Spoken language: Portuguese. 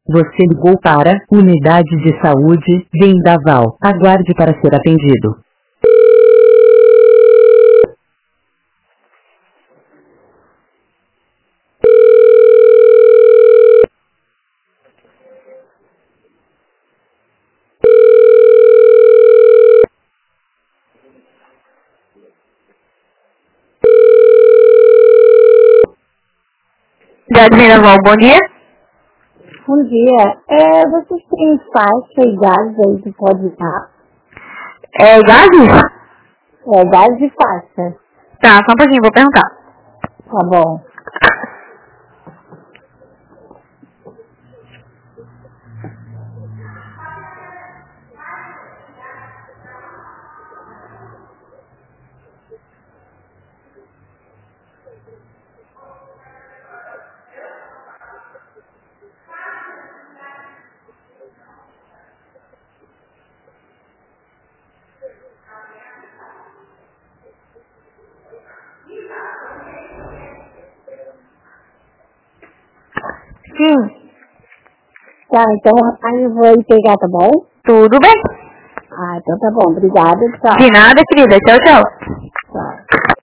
Você ligou para Unidade de Saúde Vendaval. Aguarde para ser atendido. Unidade Vendaval, bom dia. Bom dia. Vocês têm faixa e gases aí que pode usar? Gases? Gases e faixa. Tá, só um pouquinho, vou perguntar. Tá bom. Sim, Tá, então aí eu vou aí pegar, tá bom? tudo bem? Então tá bom. Obrigada. Tchau. De nada, querida. Tchau, tchau. Tchau.